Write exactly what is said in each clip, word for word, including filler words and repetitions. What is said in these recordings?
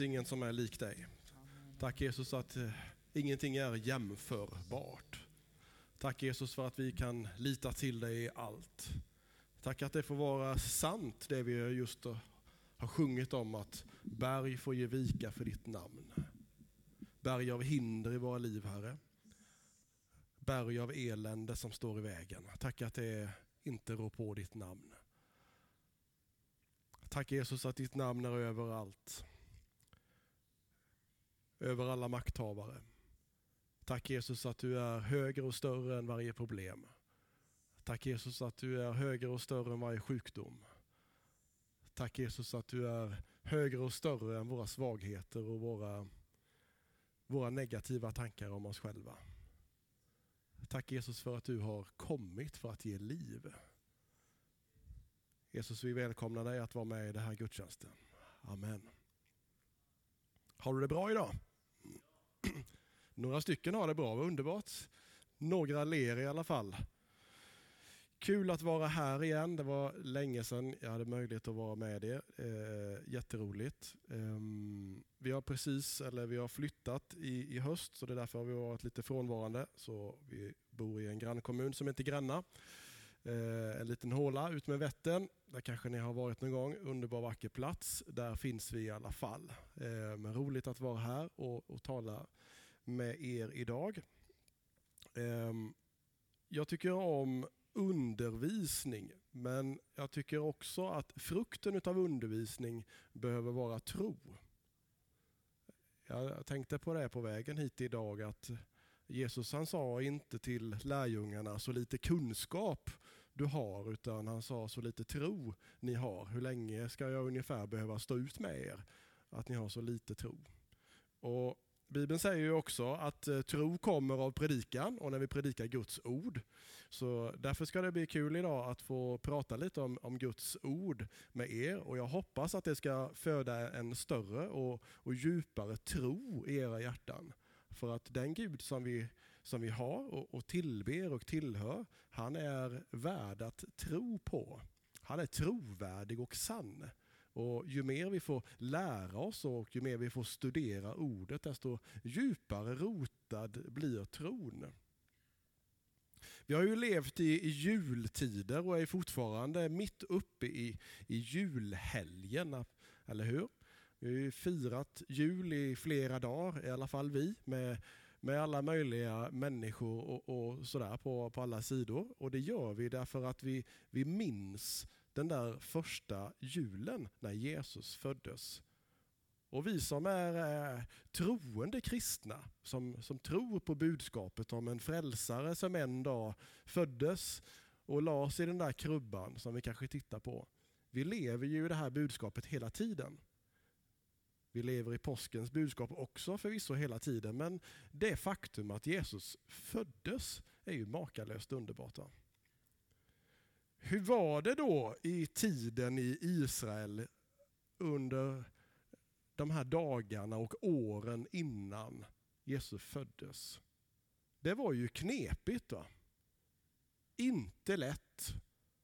Ingen som är lik dig. Tack Jesus att eh, ingenting är jämförbart. Tack Jesus för att vi kan lita till dig i allt. Tack att det får vara sant det vi just har sjungit om, att berg får ge vika för ditt namn. Berg av hinder i våra liv, Herre. Berg av elände som står i vägen. Tack att det inte rår på ditt namn. Tack Jesus att ditt namn är överallt. Över alla makthavare. Tack Jesus att du är högre och större än varje problem. Tack Jesus att du är högre och större än varje sjukdom. Tack Jesus att du är högre och större än våra svagheter och våra, våra negativa tankar om oss själva. Tack Jesus för att du har kommit för att ge liv. Jesus, vi välkomnar dig att vara med i den här gudstjänsten. Amen. Har du det bra idag? Några stycken har det bra, underbart. Några ler i alla fall. Kul att vara här igen. Det var länge sedan jag hade möjlighet att vara med det. Eh, jätteroligt. Eh, vi har precis, eller vi har flyttat i, i höst, så det är därför har vi varit lite frånvarande. Så vi bor i en grannkommun som heter Gränna. Eh, en liten håla ut med Vättern. Där kanske ni har varit någon gång. Underbar vacker plats. Där finns vi i alla fall. Eh, men roligt att vara här och, och tala med er idag. Eh, jag tycker om undervisning, men jag tycker också att frukten av undervisning behöver vara tro. Jag tänkte på det på vägen hit idag, att Jesus han sa inte till lärjungarna så lite kunskap du har, utan han sa så lite tro ni har. Hur länge ska jag ungefär behöva stå ut med er att ni har så lite tro? Och Bibeln säger ju också att tro kommer av predikan, och när vi predikar Guds ord. Så därför ska det bli kul idag att få prata lite om, om Guds ord med er. Och jag hoppas att det ska föda en större och, och djupare tro i era hjärtan. För att den Gud som vi, som vi har och, och tillber och tillhör, han är värd att tro på. Han är trovärdig och sann. Och ju mer vi får lära oss och ju mer vi får studera ordet, desto djupare rotad blir tron. Vi har ju levt i, i jultider och är fortfarande mitt uppe i, i julhelgen, eller hur? Vi har ju firat jul i flera dagar, i alla fall vi, med, med alla möjliga människor och, och sådär på, på alla sidor. Och det gör vi därför att vi, vi minns den där första julen när Jesus föddes. Och vi som är eh, troende kristna, som, som tror på budskapet om en frälsare som en dag föddes och lades i den där krubban som vi kanske tittar på. Vi lever ju det här budskapet hela tiden. Vi lever i påskens budskap också förvisso hela tiden, men det faktum att Jesus föddes är ju makalöst underbart. Va? Hur var det då i tiden i Israel under de här dagarna och åren innan Jesus föddes? Det var ju knepigt, va? Inte lätt.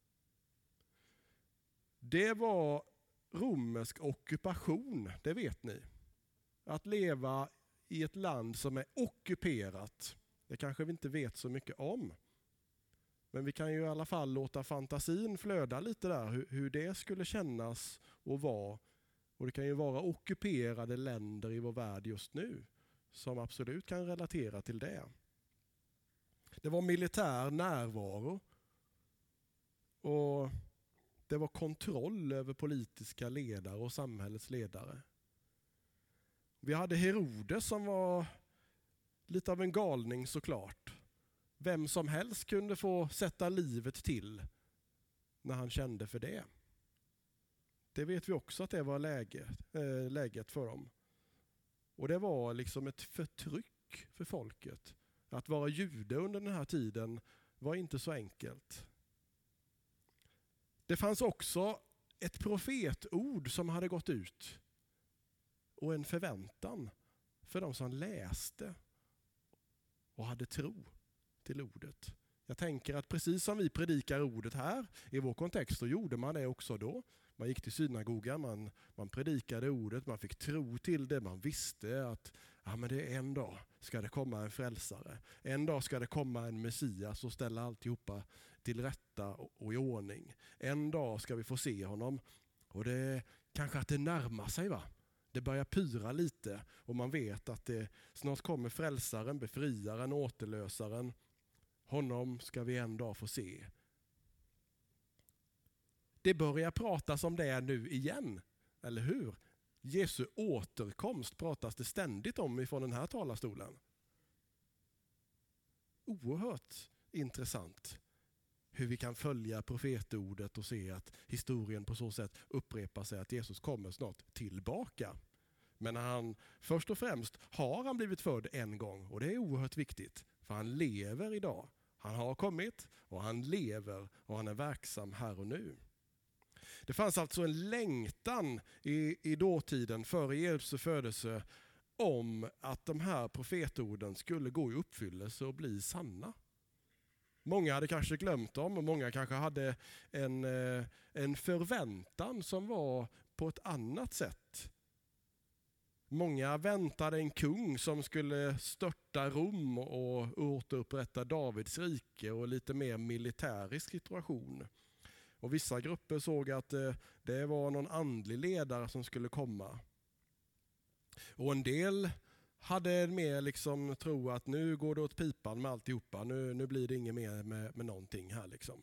Det var romersk ockupation, det vet ni. Att leva i ett land som är ockuperat, det kanske vi inte vet så mycket om. Men vi kan ju i alla fall låta fantasin flöda lite där, hur, hur det skulle kännas och vara. Och det kan ju vara ockuperade länder i vår värld just nu som absolut kan relatera till det. Det var militär närvaro och det var kontroll över politiska ledare och samhällets ledare. Vi hade Herodes som var lite av en galning såklart. Vem som helst kunde få sätta livet till när han kände för det. Det vet vi också att det var läge, äh, läget för dem. Och det var liksom ett förtryck för folket. Att vara jude under den här tiden var inte så enkelt. Det fanns också ett profetord som hade gått ut. Och en förväntan för de som läste och hade tro till ordet. Jag tänker att precis som vi predikar ordet här i vår kontext, så gjorde man det också då. Man gick till synagogan, man, man predikade ordet, man fick tro till det, man visste att ja, men det är en dag ska det komma en frälsare. En dag ska det komma en Messias och ställa alltihopa till rätta och, och i ordning. En dag ska vi få se honom och det kanske att det närmar sig, va? Det börjar pyra lite och man vet att det snart kommer frälsaren, befriaren, återlösaren. Honom ska vi en dag få se. Det börjar pratas om det nu igen, eller hur? Jesu återkomst pratas det ständigt om ifrån den här talarstolen. Oerhört intressant hur vi kan följa profetordet och se att historien på så sätt upprepar sig, att Jesus kommer snart tillbaka. Men han, först och främst har han blivit född en gång och det är oerhört viktigt för han lever idag. Han har kommit och han lever och han är verksam här och nu. Det fanns alltså en längtan i, i dåtiden före Jesu födelse om att de här profetorden skulle gå i uppfyllelse och bli sanna. Många hade kanske glömt dem och många kanske hade en, en förväntan som var på ett annat sätt. Många väntade en kung som skulle störta Rom och återupprätta Davids rike och lite mer militärisk situation. Och vissa grupper såg att det var någon andlig ledare som skulle komma. Och en del hade mer liksom tro att nu går det åt pipan med alltihopa. Nu, nu blir det inget mer med, med någonting här liksom.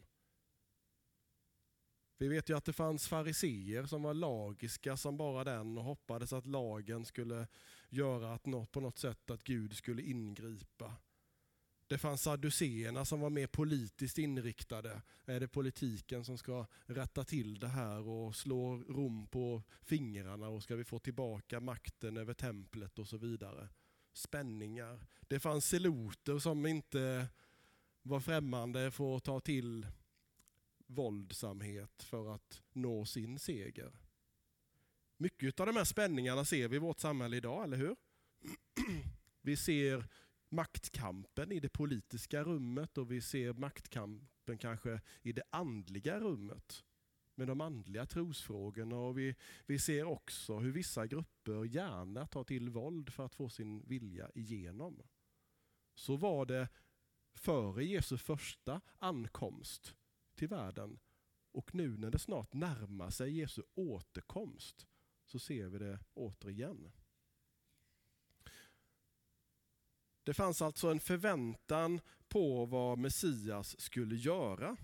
Vi vet ju att det fanns fariseer som var lagiska som bara den och hoppades att lagen skulle göra att något, på något sätt att Gud skulle ingripa. Det fanns sadduceerna som var mer politiskt inriktade. Är det politiken som ska rätta till det här och slå Rom på fingrarna och ska vi få tillbaka makten över templet och så vidare. Spänningar. Det fanns seloter som inte var främmande för att ta till våldsamhet för att nå sin seger. Mycket av de här spänningarna ser vi i vårt samhälle idag, eller hur? Vi ser maktkampen i det politiska rummet och vi ser maktkampen kanske i det andliga rummet med de andliga trosfrågorna, och vi, vi ser också hur vissa grupper gärna tar till våld för att få sin vilja igenom. Så var det före Jesu första ankomst till världen, och nu när det snart närmar sig Jesu återkomst så ser vi det återigen. Det fanns alltså en förväntan på vad Messias skulle göra.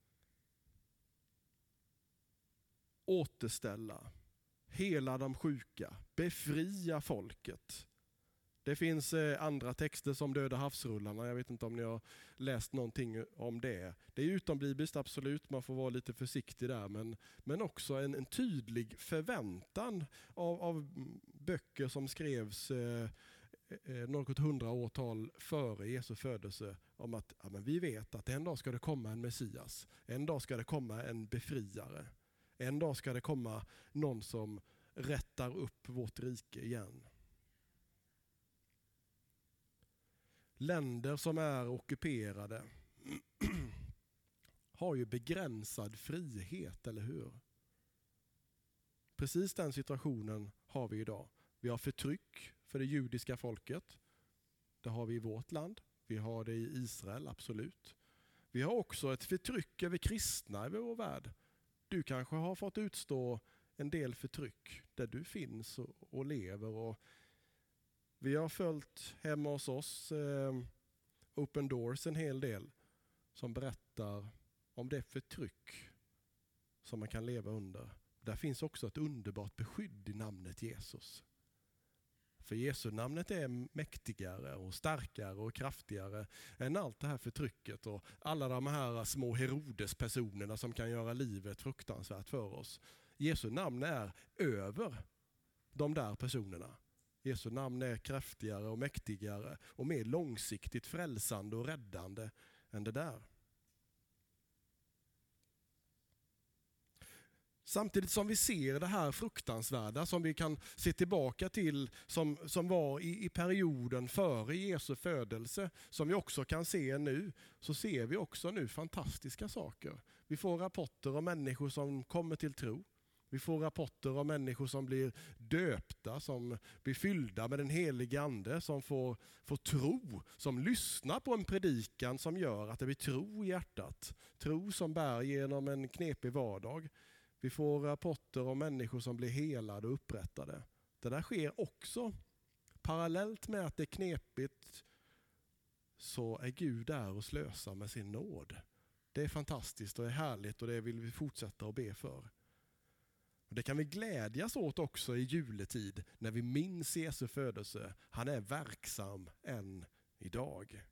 Återställa, hela de sjuka, befria folket. Det finns andra texter som Döda havsrullarna. Jag vet inte om ni har läst någonting om det. Det är utombibliskt, absolut. Man får vara lite försiktig där. Men, men också en, en tydlig förväntan av, av böcker som skrevs eh, något hundraårtal före Jesu födelse om att ja, men vi vet att en dag ska det komma en Messias. En dag ska det komma en befriare. En dag ska det komma någon som rättar upp vårt rike igen. Länder som är ockuperade har ju begränsad frihet, eller hur? Precis den situationen har vi idag. Vi har förtryck för det judiska folket. Det har vi i vårt land. Vi har det i Israel, absolut. Vi har också ett förtryck över kristna i vår värld. Du kanske har fått utstå en del förtryck där du finns och, och lever. Och vi har följt hemma hos oss eh, Open Doors en hel del som berättar om det förtryck som man kan leva under. Där finns också ett underbart beskydd i namnet Jesus. För Jesu namnet är mäktigare och starkare och kraftigare än allt det här förtrycket och alla de här små Herodes-personerna som kan göra livet fruktansvärt för oss. Jesu namn är över de där personerna. Jesu namn är kraftigare och mäktigare och mer långsiktigt frälsande och räddande än det där. Samtidigt som vi ser det här fruktansvärda som vi kan se tillbaka till som, som var i, i perioden före Jesu födelse, som vi också kan se nu, så ser vi också nu fantastiska saker. Vi får rapporter om människor som kommer till tro. Vi får rapporter om människor som blir döpta, som blir fyllda med den helige ande, som får, får tro, som lyssnar på en predikan som gör att det blir tro i hjärtat. Tro som bär genom en knepig vardag. Vi får rapporter om människor som blir helade och upprättade. Det där sker också. Parallellt med att det är knepigt så är Gud där och slösar med sin nåd. Det är fantastiskt och är härligt och det vill vi fortsätta att be för. Det kan vi glädjas åt också i juletid när vi minns Jesu födelse. Han är verksam än idag.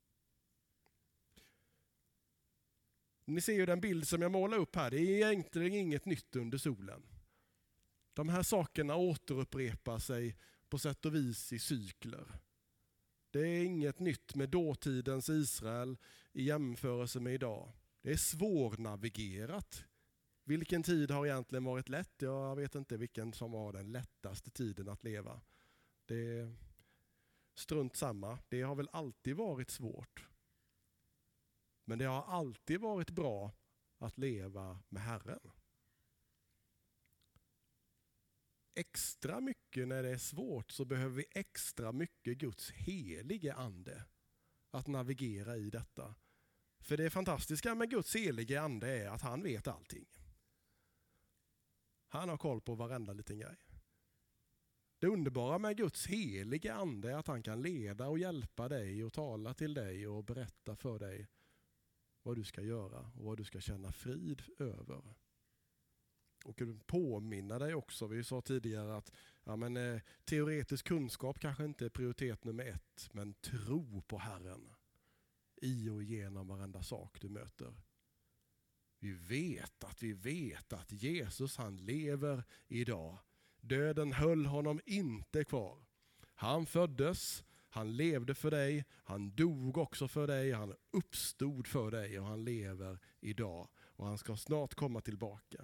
Ni ser ju den bild som jag målar upp här. Det är egentligen inget nytt under solen. De här sakerna återupprepar sig på sätt och vis i cykler. Det är inget nytt med dåtidens Israel i jämförelse med idag. Det är svårnavigerat. Vilken tid har egentligen varit lätt? Jag vet inte vilken som var den lättaste tiden att leva. Det är strunt samma. Det har väl alltid varit svårt. Men det har alltid varit bra att leva med Herren. Extra mycket när det är svårt så behöver vi extra mycket Guds helige ande att navigera i detta. För det fantastiska med Guds helige ande är att han vet allting. Han har koll på varenda liten grej. Det underbara med Guds helige ande är att han kan leda och hjälpa dig och tala till dig och berätta för dig vad du ska göra och vad du ska känna frid över. Och påminna dig också, vi sa tidigare att ja, men, eh, teoretisk kunskap kanske inte är prioritet nummer ett, men tro på Herren i och igenom varenda sak du möter. Vi vet att vi vet att Jesus han lever idag. Döden höll honom inte kvar. Han föddes, han levde för dig, han dog också för dig, han uppstod för dig och han lever idag. Och han ska snart komma tillbaka.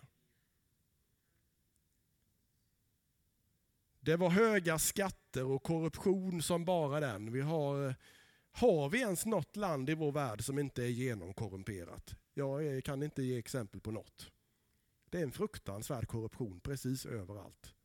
Det var höga skatter och korruption som bara den. Vi har, har vi ens något land i vår värld som inte är genomkorrumperat? Jag kan inte ge exempel på något. Det är en fruktansvärd korruption precis överallt.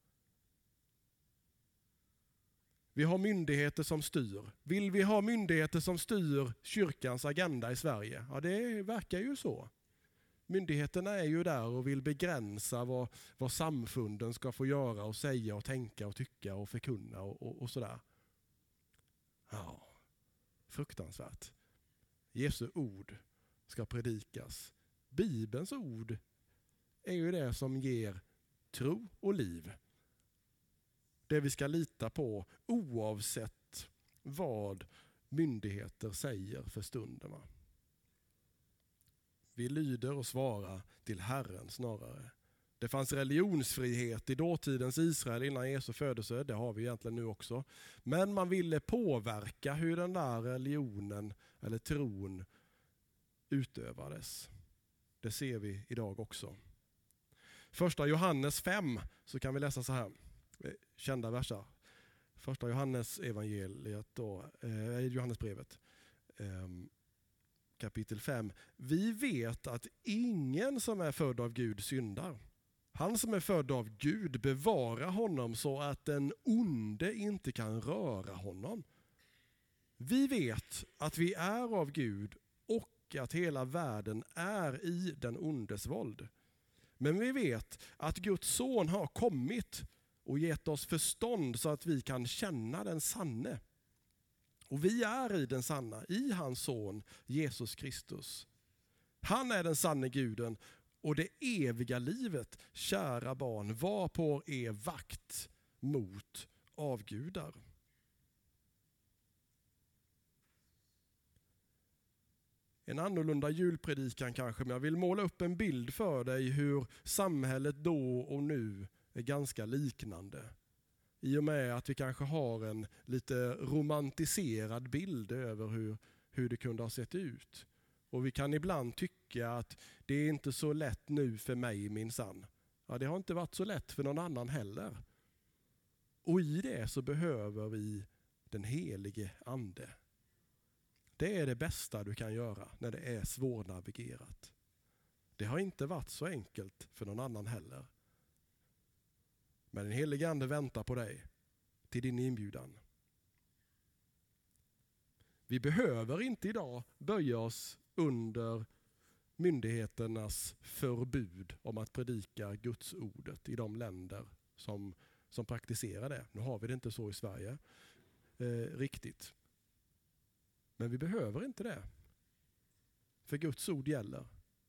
Vi har myndigheter som styr. Vill vi ha myndigheter som styr kyrkans agenda i Sverige? Ja, det verkar ju så. Myndigheterna är ju där och vill begränsa vad, vad samfunden ska få göra och säga och tänka och tycka och förkunna och, och, och sådär. Ja, fruktansvärt. Jesu ord ska predikas. Bibelns ord är ju det som ger tro och liv. Det vi ska lita på oavsett vad myndigheter säger för stunden. Vi lyder och svarar till Herren snarare. Det fanns religionsfrihet i dåtidens Israel innan Jesu födelse. Det har vi egentligen nu också. Men man ville påverka hur den där religionen eller tron utövades. Det ser vi idag också. Första Johannes fem så kan vi läsa så här. Kända verser. Första Johannes evangeliet då, eh, Johannesbrevet. Eh, kapitel fem. Vi vet att ingen som är född av Gud syndar. Han som är född av Gud bevarar honom så att den onde inte kan röra honom. Vi vet att vi är av Gud och att hela världen är i den ondes våld. Men vi vet att Guds son har kommit och gett oss förstånd så att vi kan känna den sanne. Och vi är i den sanna, i hans son Jesus Kristus. Han är den sanne guden och det eviga livet, kära barn, var på er vakt mot avgudar. En annorlunda julpredikan kanske, men jag vill måla upp en bild för dig hur samhället då och nu är ganska liknande. I och med att vi kanske har en lite romantiserad bild över hur, hur det kunde ha sett ut. Och vi kan ibland tycka att det är inte så lätt nu för mig minsann. Ja, det har inte varit så lätt för någon annan heller. Och i det så behöver vi den helige ande. Det är det bästa du kan göra när det är svårnavigerat. Det har inte varit så enkelt för någon annan heller. Men den helige Ande väntar på dig till din inbjudan. Vi behöver inte idag böja oss under myndigheternas förbud om att predika Guds ordet i de länder som, som praktiserar det. Nu har vi det inte så i Sverige eh, riktigt. Men vi behöver inte det. För Guds ord gäller.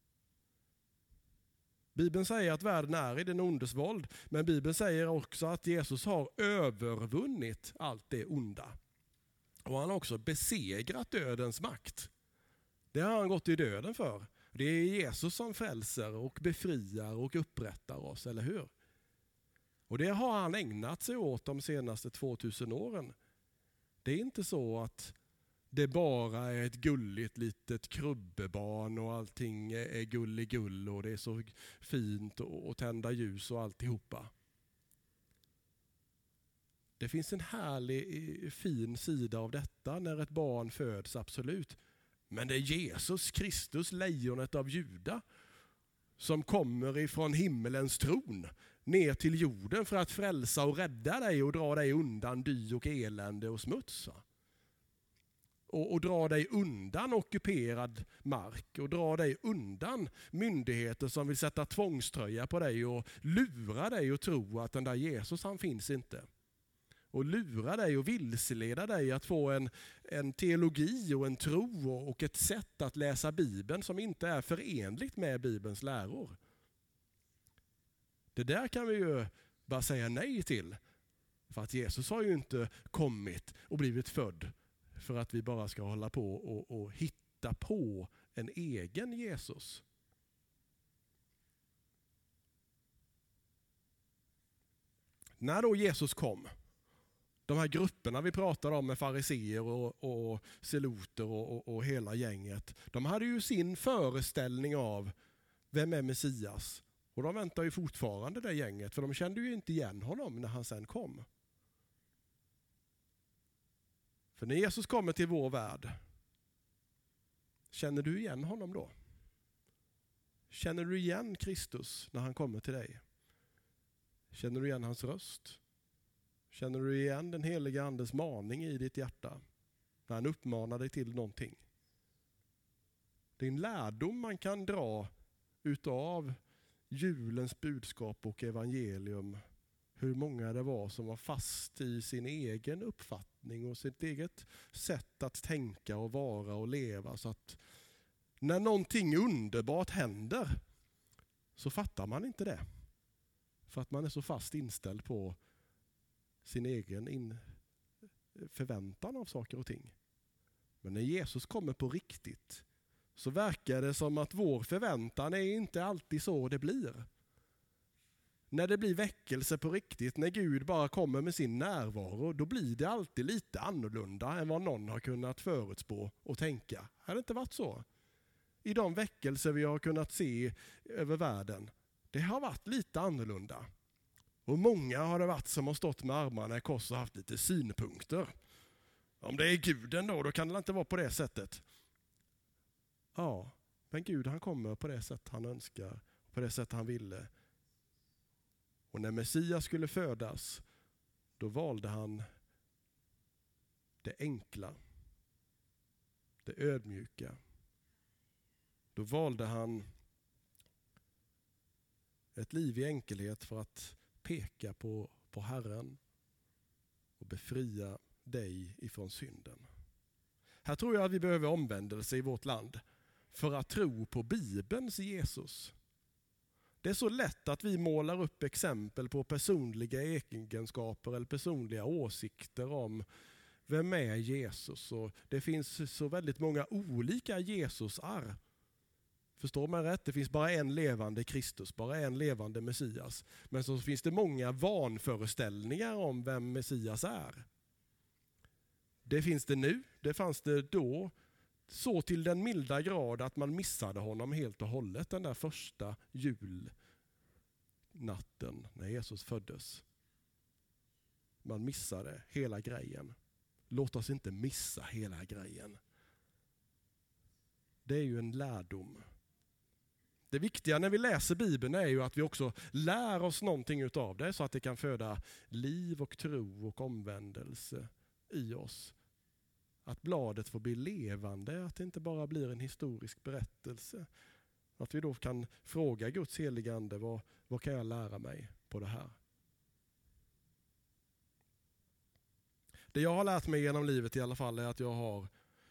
Bibeln säger att världen är i den ondes våld, men Bibeln säger också att Jesus har övervunnit allt det onda. Och han har också besegrat dödens makt. Det har han gått i döden för. Det är Jesus som frälser och befriar och upprättar oss, eller hur? Och det har han ägnat sig åt de senaste tvåtusen åren. Det är inte så att det bara är ett gulligt litet krubbebarn och allting är gulligull och det är så fint att tända ljus och alltihopa. Det finns en härlig, fin sida av detta när ett barn föds, absolut. Men det är Jesus Kristus, lejonet av Juda, som kommer ifrån himmelens tron ner till jorden för att frälsa och rädda dig och dra dig undan dy och elände och smuts. Och, och dra dig undan ockuperad mark och dra dig undan myndigheter som vill sätta tvångströja på dig och lura dig och tro att den där Jesus, han finns inte. Och lura dig och vilseleda dig att få en, en teologi och en tro och ett sätt att läsa Bibeln som inte är förenligt med Bibelns läror. Det där kan vi ju bara säga nej till. För att Jesus har ju inte kommit och blivit född för att vi bara ska hålla på och, och hitta på en egen Jesus. När då Jesus kom, de här grupperna vi pratar om med fariseer och, och seloter och, och, och hela gänget, de hade ju sin föreställning av vem är Messias. Och de väntar ju fortfarande det gänget, för de kände ju inte igen honom när han sen kom. För när Jesus kommer till vår värld, känner du igen honom då? Känner du igen Kristus när han kommer till dig? Känner du igen hans röst? Känner du igen den heliga andes maning i ditt hjärta när han uppmanar dig till någonting? Det är en lärdom man kan dra utav julens budskap och evangelium. Hur många det var som var fast i sin egen uppfattning och sitt eget sätt att tänka och vara och leva. Så att när någonting underbart händer så fattar man inte det. För att man är så fast inställd på sin egen in- förväntan av saker och ting. Men när Jesus kommer på riktigt så verkar det som att vår förväntan är inte alltid så det blir. När det blir väckelse på riktigt, när Gud bara kommer med sin närvaro, då blir det alltid lite annorlunda än vad någon har kunnat förutspå och tänka. Har det inte varit så? I de väckelser vi har kunnat se över världen, det har varit lite annorlunda. Och många har det varit som har stått med armarna i kors och haft lite synpunkter. Om det är Guden då, då kan det inte vara på det sättet. Ja, men Gud han kommer på det sätt han önskar, på det sätt han ville. Och när Messias skulle födas, då valde han det enkla, det ödmjuka. Då valde han ett liv i enkelhet för att peka på, på Herren och befria dig ifrån synden. Här tror jag att vi behöver omvändelse i vårt land för att tro på Bibelns Jesus. Det är så lätt att vi målar upp exempel på personliga egenskaper eller personliga åsikter om vem är Jesus. Och det finns så väldigt många olika Jesusar. Förstår man rätt? Det finns bara en levande Kristus, bara en levande Messias. Men så finns det många vanföreställningar om vem Messias är. Det finns det nu, det fanns det då. Så till den milda grad att man missade honom helt och hållet den där första julnatten när Jesus föddes. Man missade hela grejen. Låt oss inte missa hela grejen. Det är ju en lärdom. Det viktiga när vi läser Bibeln är ju att vi också lär oss någonting utav det så att det kan föda liv och tro och omvändelse i oss. Att bladet får bli levande, att det inte bara blir en historisk berättelse. Att vi då kan fråga Guds heliga ande, vad, vad kan jag lära mig på det här? Det jag har lärt mig genom livet i alla fall är att jag har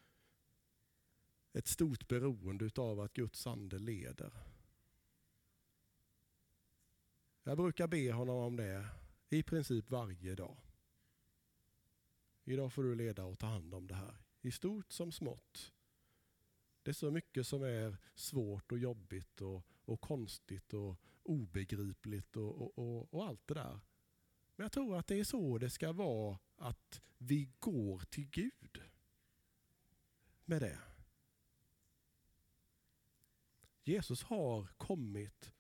ett stort beroende utav att Guds ande leder. Jag brukar be honom om det i princip varje dag. Idag får du leda och ta hand om det här. I stort som smått. Det är så mycket som är svårt och jobbigt och, och konstigt och obegripligt och, och, och, och allt det där. Men jag tror att det är så det ska vara, att vi går till Gud med det. Jesus har kommit.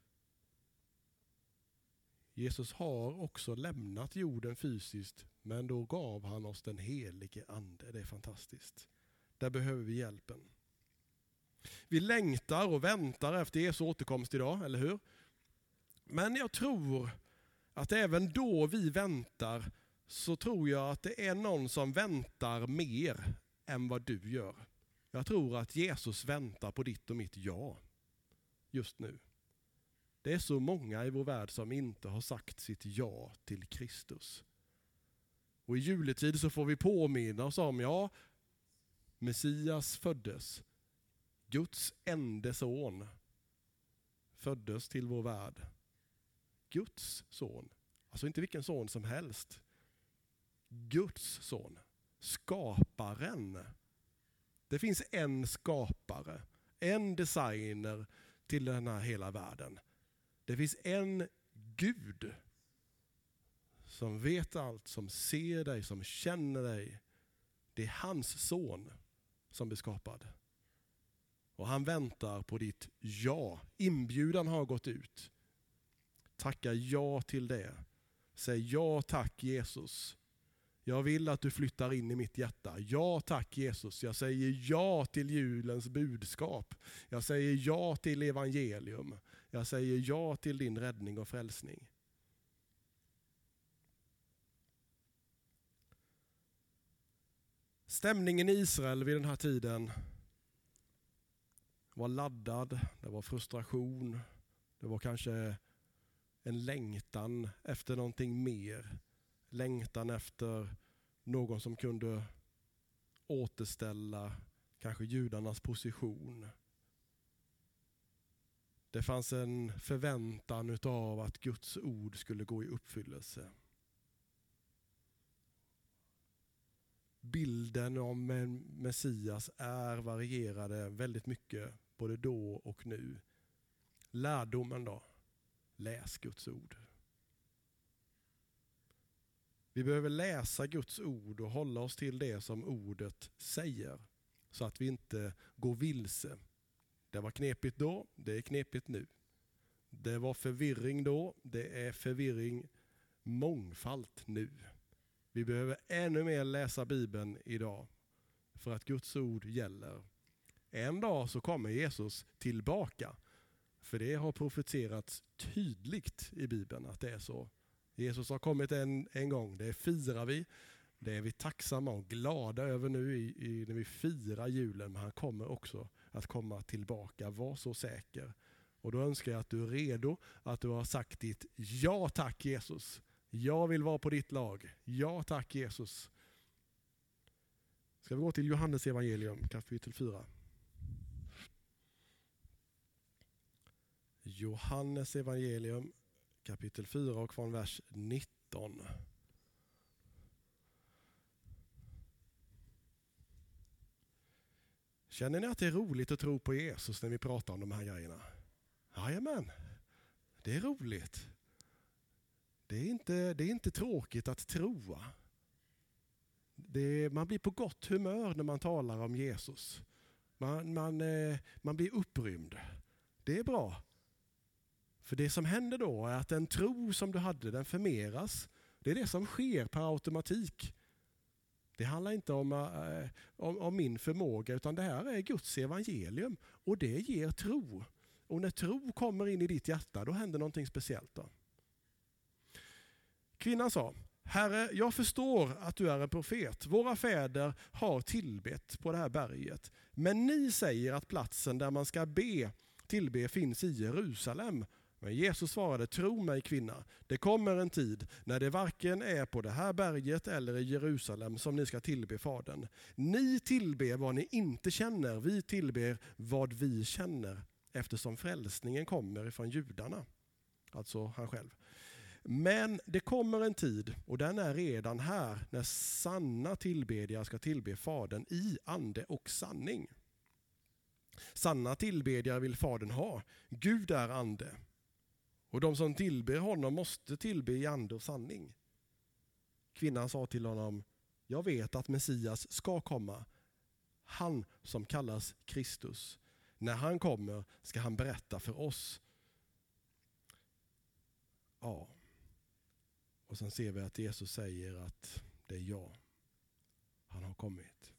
Jesus har också lämnat jorden fysiskt, men då gav han oss den helige ande. Det är fantastiskt. Där behöver vi hjälpen. Vi längtar och väntar efter Jesu återkomst idag, eller hur? Men jag tror att även då vi väntar så tror jag att det är någon som väntar mer än vad du gör. Jag tror att Jesus väntar på ditt och mitt ja just nu. Det är så många i vår värld som inte har sagt sitt ja till Kristus. Och i juletid så får vi påminna oss om, ja, Messias föddes. Guds enda son föddes till vår värld. Guds son. Alltså inte vilken son som helst. Guds son. Skaparen. Det finns en skapare. En designer till den här hela världen. Det finns en Gud som vet allt, som ser dig, som känner dig. Det är hans son som blir skapad. Och han väntar på ditt ja. Inbjudan har gått ut. Tacka ja till det. Säg ja tack Jesus. Jag vill att du flyttar in i mitt hjärta. Ja tack Jesus. Jag säger ja till julens budskap. Jag säger ja till evangelium. Jag säger ja till din räddning och frälsning. Stämningen i Israel vid den här tiden var laddad. Det var frustration. Det var kanske en längtan efter någonting mer. Längtan efter någon som kunde återställa kanske judarnas position. Det fanns en förväntan utav att Guds ord skulle gå i uppfyllelse. Bilden om en Messias är varierade väldigt mycket både då och nu. Lärdomen då? Läs Guds ord. Vi behöver läsa Guds ord och hålla oss till det som ordet säger. Så att vi inte går vilse. Det var knepigt då, det är knepigt nu. Det var förvirring då, det är förvirring mångfalt nu. Vi behöver ännu mer läsa Bibeln idag för att Guds ord gäller. En dag så kommer Jesus tillbaka. För det har profeterats tydligt i Bibeln att det är så. Jesus har kommit en, en gång, det firar vi. Det är vi tacksamma och glada över nu i, i, när vi firar julen. Men han kommer också att komma tillbaka, var så säker. Och då önskar jag att du är redo, att du har sagt ditt ja tack Jesus. Jag vill vara på ditt lag. Ja tack Jesus. Ska vi gå till Johannes evangelium kapitel fyra. Johannes evangelium kapitel fyra och från vers nitton. Känner ni att det är roligt att tro på Jesus när vi pratar om de här grejerna? Jajamän, det är roligt. Det är inte, det är inte tråkigt att tro. Det, man blir på gott humör när man talar om Jesus. Man, man, man blir upprymd. Det är bra. För det som händer då är att den tro som du hade, den förmeras. Det är det som sker per automatik. Det handlar inte om, om, om min förmåga, utan det här är Guds evangelium. Och det ger tro. Och när tro kommer in i ditt hjärta, då händer någonting speciellt. Då. Kvinnan sa, Herre, jag förstår att du är en profet. Våra fäder har tillbett på det här berget. Men ni säger att platsen där man ska be, tillbe finns i Jerusalem. Men Jesus svarade, tro mig kvinna, det kommer en tid när det varken är på det här berget eller i Jerusalem som ni ska tillbe Fadern. Ni tillber vad ni inte känner, vi tillber vad vi känner, eftersom frälsningen kommer ifrån judarna. Alltså han själv. Men det kommer en tid, och den är redan här, när sanna tillbedjare ska tillbe Fadern i ande och sanning. Sanna tillbedjare vill Fadern ha. Gud är ande. Och de som tillber honom måste tillbe i ande och sanning. Kvinnan sa till honom, jag vet att Messias ska komma. Han som kallas Kristus. När han kommer ska han berätta för oss. Ja. Och sen ser vi att Jesus säger att det är jag. Han har kommit.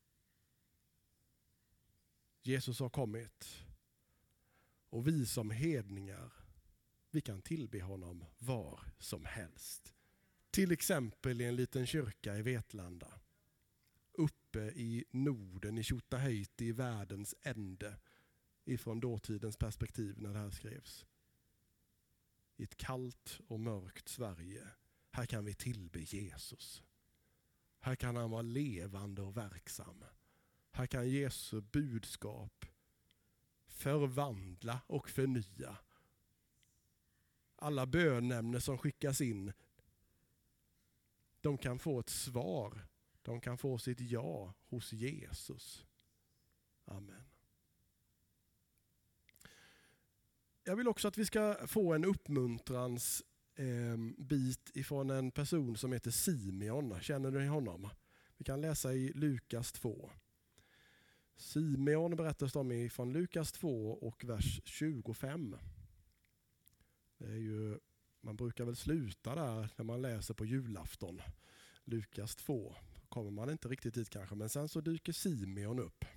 Jesus har kommit. Och vi som hedningar, vi kan tillbe honom var som helst. Till exempel i en liten kyrka i Vetlanda. Uppe i Norden, i Tjotahejti, i världens ände. Ifrån dåtidens perspektiv när det här skrevs. I ett kallt och mörkt Sverige. Här kan vi tillbe Jesus. Här kan han vara levande och verksam. Här kan Jesu budskap förvandla och förnya. Alla bönämnen som skickas in, de kan få ett svar. De kan få sitt ja hos Jesus. Amen. Jag vill också att vi ska få en uppmuntrans eh, bit ifrån en person som heter Simeon. Känner ni honom? Vi kan läsa i Lukas två. Simeon berättas om från Lukas två och vers tjugofem. Det är ju, man brukar väl sluta där när man läser på julafton. Lukas två. Kommer man inte riktigt dit kanske, men sen så dyker Simeon upp.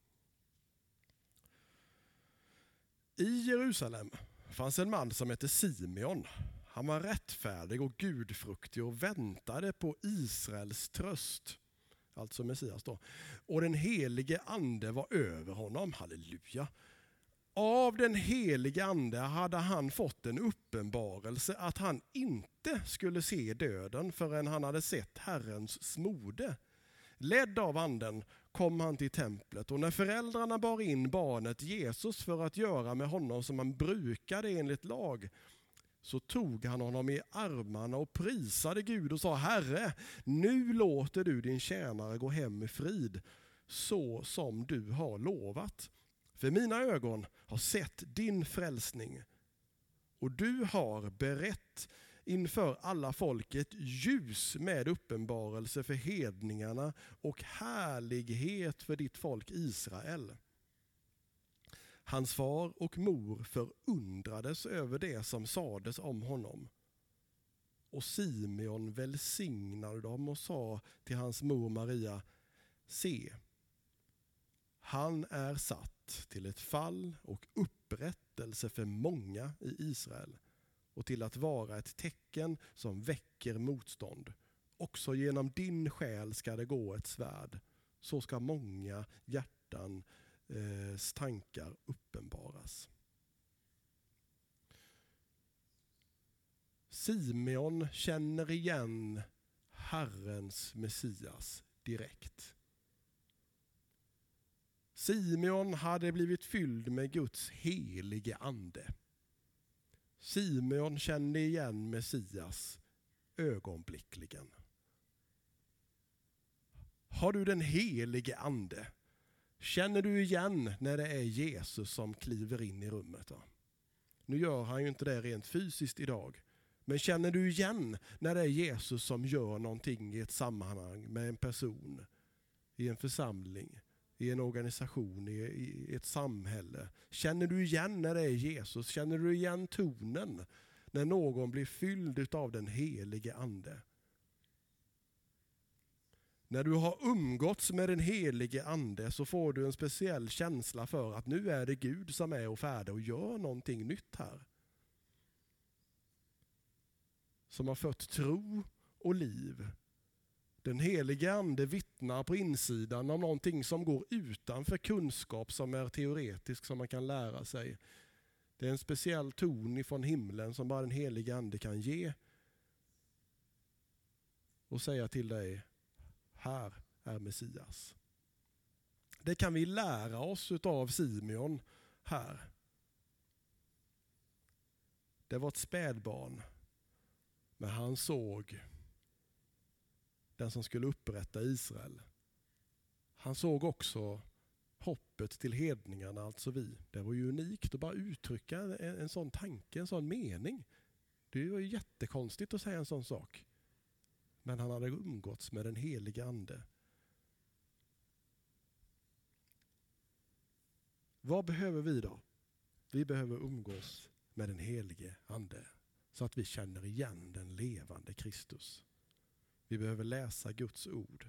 I Jerusalem fanns en man som hette Simeon. Han var rättfärdig och gudfruktig och väntade på Israels tröst. Alltså Messias då. Och den helige ande var över honom. Halleluja. Av den helige ande hade han fått en uppenbarelse att han inte skulle se döden förrän han hade sett Herrens smorde. Ledd av anden kom han till templet, och när föräldrarna bar in barnet Jesus för att göra med honom som man brukade enligt lag, så tog han honom i armarna och prisade Gud och sa, Herre, nu låter du din tjänare gå hem i frid, så som du har lovat. För mina ögon har sett din frälsning, och du har berett inför alla folket ljus med uppenbarelse för hedningarna och härlighet för ditt folk Israel. Hans far och mor förundrades över det som sades om honom. Och Simeon välsignade dem och sa till hans mor Maria, se, han är satt till ett fall och upprättelse för många i Israel, och till att vara ett tecken som väcker motstånd. Också genom din själ ska det gå ett svärd. Så ska många hjärtans eh, tankar uppenbaras. Simeon känner igen Herrens Messias direkt. Simeon hade blivit fylld med Guds helige ande. Simeon kände igen Messias ögonblickligen. Har du den helige ande? Känner du igen när det är Jesus som kliver in i rummet? Då? Nu gör han ju inte det rent fysiskt idag. Men känner du igen när det är Jesus som gör någonting i ett sammanhang med en person, i en församling, i en organisation, i, i ett samhälle? Känner du igen när det är Jesus? Känner du igen tonen när någon blir fylld av den helige ande? När du har umgåtts med den helige ande så får du en speciell känsla för att nu är det Gud som är och färdig och gör någonting nytt här. Som har fött tro och liv. Den helige ande vittnar på insidan om någonting som går utanför kunskap som är teoretisk, som man kan lära sig. Det är en speciell ton ifrån himlen som bara den helige ande kan ge. Och säga till dig, här är Messias. Det kan vi lära oss av Simeon här. Det var ett spädbarn. Men han såg den som skulle upprätta Israel. Han såg också hoppet till hedningarna, alltså vi. Det var ju unikt att bara uttrycka en, en sån tanke, en sån mening. Det var ju jättekonstigt att säga en sån sak. Men han hade umgåtts med den helige ande. Vad behöver vi då? Vi behöver umgås med den helige ande. Så att vi känner igen den levande Kristus. Vi behöver läsa Guds ord.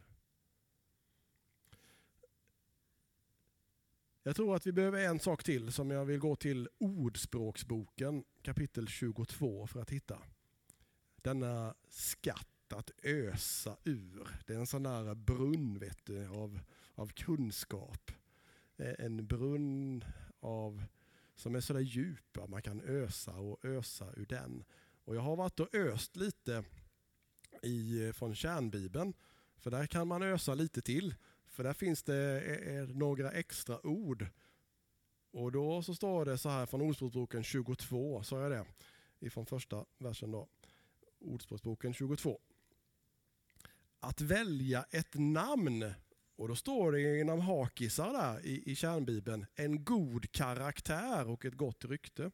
Jag tror att vi behöver en sak till som jag vill gå till Ordspråksboken kapitel tjugotvå för att hitta. Denna skatt att ösa ur. Det är en sån där brunn, vet du, av, av kunskap. En brunn av, som är sådär djupa. Man kan ösa och ösa ur den. Och jag har varit och öst lite i, från kärnbibeln. För där kan man ösa lite till. För där finns det är, några extra ord. Och då så står det så här från Ordspråksboken tjugotvå. Så är det ifrån första versen då. Ordspråksboken tjugotvå. Att välja ett namn. Och då står det inom hakisar där i, i kärnbibeln. En god karaktär och ett gott rykte.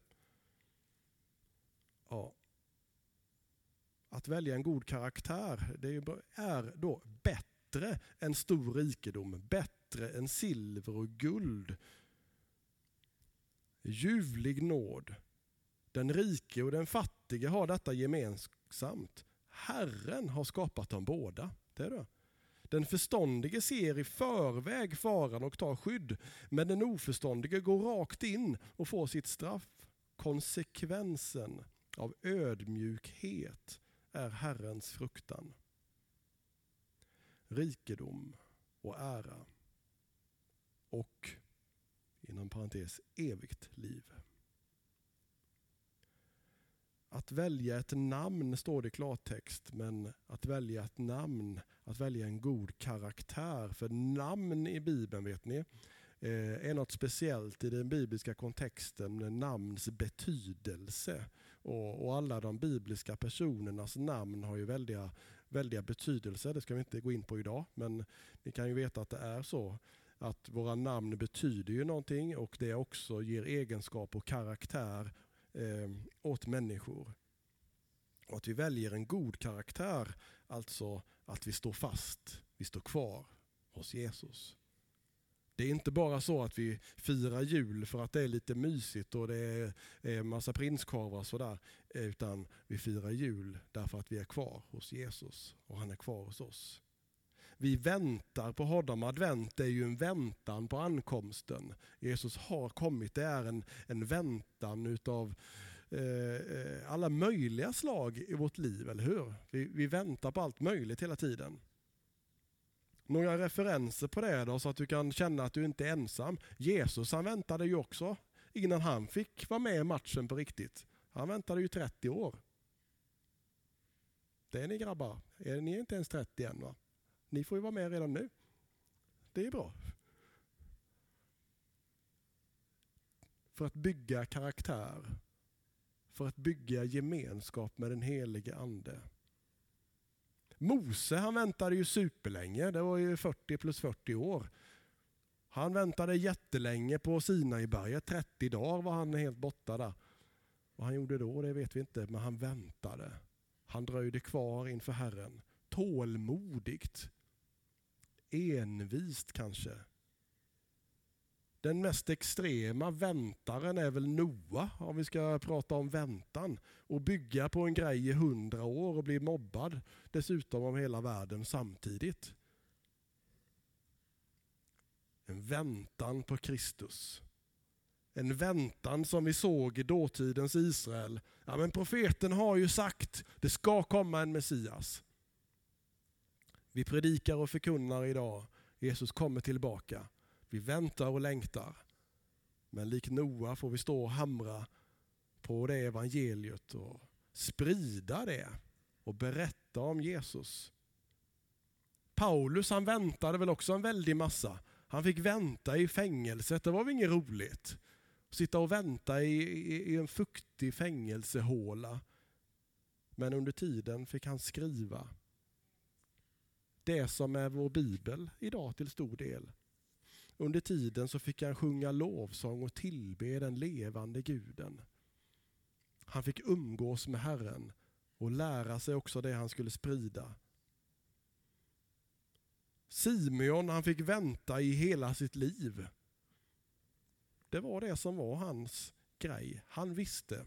Ja. Att välja en god karaktär, det är då bättre än stor rikedom. Bättre än silver och guld. Ljuvlig nåd. Den rike och den fattige har detta gemensamt. Herren har skapat dem båda. Det är det. Den förståndige ser i förväg faran och tar skydd. Men den oförståndige går rakt in och får sitt straff. Konsekvensen av ödmjukhet är Herrens fruktan. Rikedom och ära. Och inom parentes evigt liv. Att välja ett namn står det i klartext, men att välja ett namn, att välja en god karaktär. För namn i Bibeln, vet ni, är något speciellt i den bibliska kontexten med namns betydelse. Och, och alla de bibliska personernas namn har ju väldiga, väldiga betydelser. Det ska vi inte gå in på idag, men ni kan ju veta att det är så. Att våra namn betyder ju någonting och det också ger egenskap och karaktär eh, åt människor. Och att vi väljer en god karaktär, alltså att vi står fast, vi står kvar hos Jesus. Det är inte bara så att vi firar jul för att det är lite mysigt och det är en massa prinskorvar och sådär. Utan vi firar jul därför att vi är kvar hos Jesus och han är kvar hos oss. Vi väntar på honom. Advent är ju en väntan på ankomsten. Jesus har kommit. Det är en, en väntan utav eh, alla möjliga slag i vårt liv, eller hur? Vi, vi väntar på allt möjligt hela tiden. Några referenser på det då, så att du kan känna att du inte är ensam. Jesus, han väntade ju också innan han fick vara med i matchen på riktigt. Han väntade ju trettio år. Det är ni grabbar. Är ni inte ens trettio än, va? Ni får ju vara med redan nu. Det är bra. För att bygga karaktär. För att bygga gemenskap med den helige ande. Mose, han väntade ju superlänge. Det var ju fyrtio plus fyrtio år. Han väntade jättelänge på Sinaiberget. trettio dagar var han helt borta där. Vad han gjorde då, det vet vi inte. Men han väntade. Han dröjde kvar inför Herren. Tålmodigt. Envist kanske. Den mest extrema väntaren är väl Noa, om vi ska prata om väntan. Och bygga på en grej i hundra år och bli mobbad dessutom av hela världen samtidigt. En väntan på Kristus. En väntan som vi såg i dåtidens Israel. Ja, men profeten har ju sagt, det ska komma en Messias. Vi predikar och förkunnar idag, Jesus kommer tillbaka. Vi väntar och längtar. Men lik Noa får vi stå och hamra på det evangeliet och sprida det och berätta om Jesus. Paulus, han väntade väl också en väldig massa. Han fick vänta i fängelset, det var väl inget roligt. Sitta och vänta i, i, i en fuktig fängelsehåla. Men under tiden fick han skriva det som är vår bibel idag till stor del. Under tiden så fick han sjunga lovsång och tillbe den levande guden. Han fick umgås med Herren och lära sig också det han skulle sprida. Simeon, han fick vänta i hela sitt liv. Det var det som var hans grej. Han visste.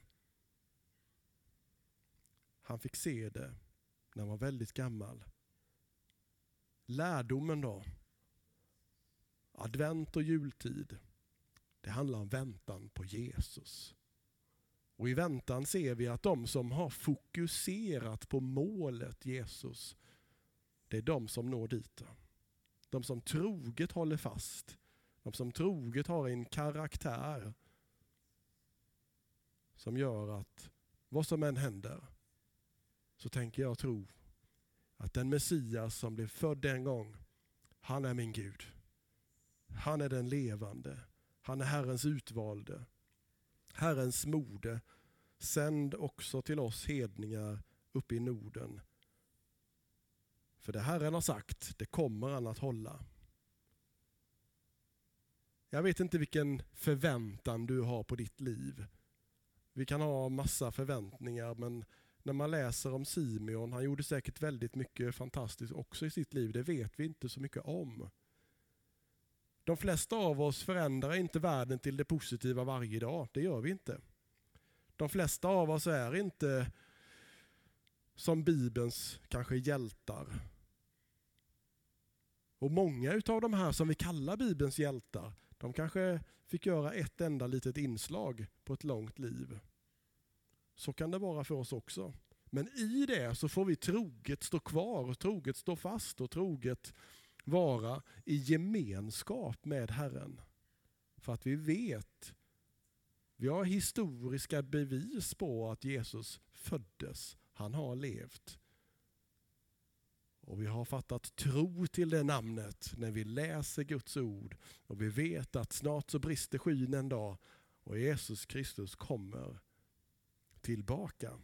Han fick se det när han var väldigt gammal. Lärdomen då. Advent och jultid. Det handlar om väntan på Jesus. Och i väntan ser vi att de som har fokuserat på målet Jesus, det är de som når dit. De som troget håller fast. De som troget har en karaktär som gör att vad som än händer så tänker jag tro att den Messias som blev född en gång, han är min Gud. Han är den levande. Han är Herrens utvalde. Herrens mode. Sänd också till oss hedningar uppe i Norden. För det Herren har sagt, det kommer han att hålla. Jag vet inte vilken förväntan du har på ditt liv. Vi kan ha massa förväntningar, men när man läser om Simeon, han gjorde säkert väldigt mycket fantastiskt också i sitt liv. Det vet vi inte så mycket om. De flesta av oss förändrar inte världen till det positiva varje dag. Det gör vi inte. De flesta av oss är inte som Bibelns kanske hjältar. Och många utav de här som vi kallar Bibelns hjältar, de kanske fick göra ett enda litet inslag på ett långt liv. Så kan det vara för oss också. Men i det så får vi troget stå kvar och troget stå fast och troget vara i gemenskap med Herren. För att vi vet, vi har historiska bevis på att Jesus föddes. Han har levt. Och vi har fattat tro till det namnet när vi läser Guds ord. Och vi vet att snart så brister skyn en dag och Jesus Kristus kommer tillbaka.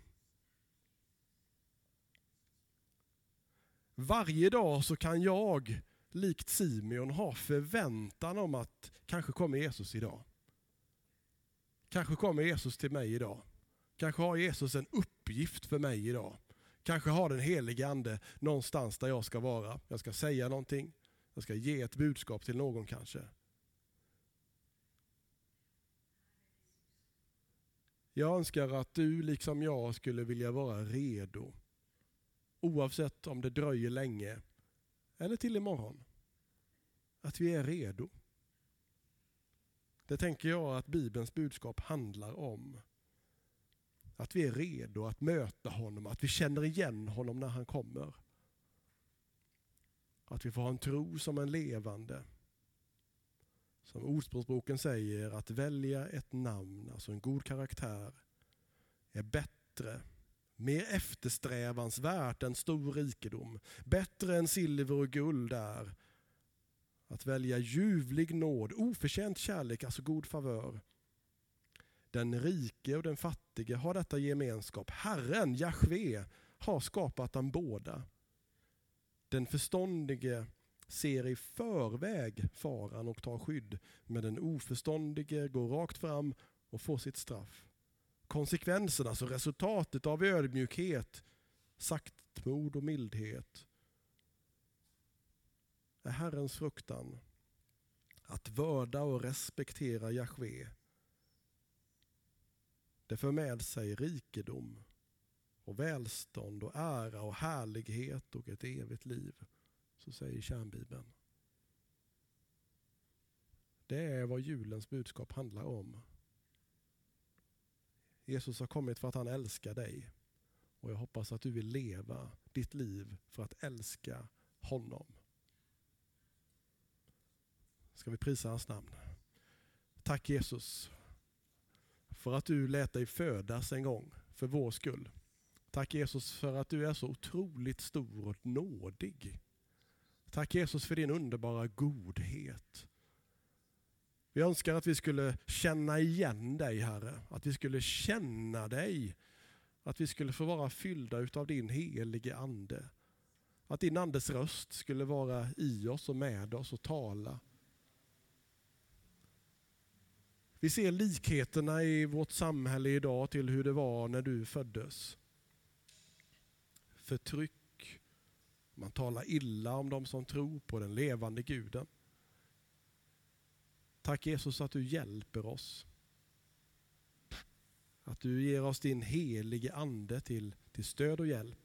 Varje dag så kan jag, likt Simeon, ha förväntan om att kanske kommer Jesus idag. Kanske kommer Jesus till mig idag. Kanske har Jesus en uppgift för mig idag. Kanske har den helige ande någonstans där jag ska vara. Jag ska säga någonting. Jag ska ge ett budskap till någon kanske. Jag önskar att du liksom jag skulle vilja vara redo. Oavsett om det dröjer länge eller till imorgon. Att vi är redo. Det tänker jag att Bibelns budskap handlar om. Att vi är redo att möta honom. Att vi känner igen honom när han kommer. Att vi får ha en tro som en levande. Som Ordspråksboken säger, att välja ett namn, alltså en god karaktär, är bättre, mer eftersträvansvärt än stor rikedom. Bättre än silver och guld är att välja ljuvlig nåd, oförtjänt kärlek, alltså god favör. Den rike och den fattige har detta gemenskap. Herren, Jahve, har skapat dem båda. Den förståndige ser i förväg faran och tar skydd, men den oförståndige går rakt fram och får sitt straff. Konsekvenserna, alltså resultatet av ödmjukhet, saktmod och mildhet, är Herrens fruktan. Att vörda och respektera Jahve. Det för med sig rikedom och välstånd och ära och härlighet och ett evigt liv. Så säger kärnbibeln. Det är vad julens budskap handlar om. Jesus har kommit för att han älskar dig. Och jag hoppas att du vill leva ditt liv för att älska honom. Ska vi prisa hans namn. Tack Jesus för att du lät dig födas en gång för vår skull. Tack Jesus för att du är så otroligt stor och nådig. Tack Jesus för din underbara godhet. Vi önskar att vi skulle känna igen dig, Herre. Att vi skulle känna dig. Att vi skulle få vara fyllda utav din helige ande. Att din andes röst skulle vara i oss och med oss och tala. Vi ser likheterna i vårt samhälle idag till hur det var när du föddes. Förtryck. Man talar illa om de som tror på den levande guden. Tack Jesus att du hjälper oss. Att du ger oss din helige ande till, till stöd och hjälp.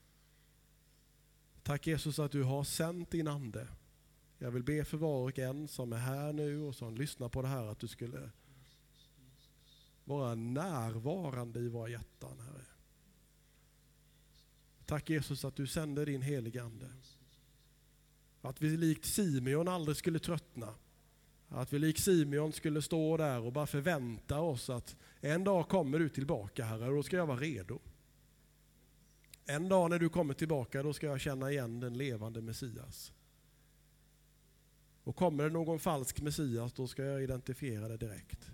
Tack Jesus att du har sänt din ande. Jag vill be för var och en som är här nu och som lyssnar på det här att du skulle vara närvarande i våra hjärtan, Herre. Tack Jesus att du sänder din helige ande. Att vi likt Simeon aldrig skulle tröttna. Att vi likt Simeon skulle stå där och bara förvänta oss att en dag kommer du tillbaka, Herre, och då ska jag vara redo. En dag när du kommer tillbaka, då ska jag känna igen den levande Messias. Och kommer det någon falsk Messias, då ska jag identifiera det direkt.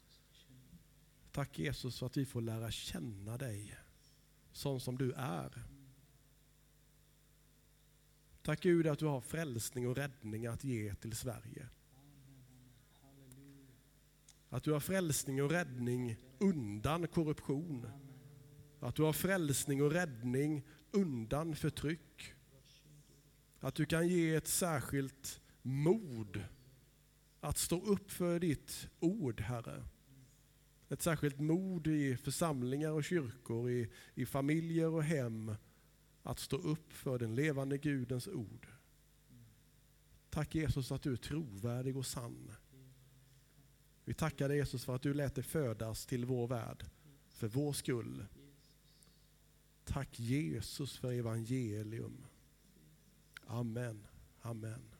Tack Jesus för att vi får lära känna dig sån som du är. Tack Gud att du har frälsning och räddning att ge till Sverige. Att du har frälsning och räddning undan korruption. Att du har frälsning och räddning undan förtryck. Att du kan ge ett särskilt mod att stå upp för ditt ord, Herre. Ett särskilt mod i församlingar och kyrkor, i, i familjer och hem. Att stå upp för den levande Gudens ord. Tack Jesus att du är trovärdig och sann. Vi tackar dig Jesus för att du lät dig födas till vår värld. För vår skull. Tack Jesus för evangelium. Amen. Amen.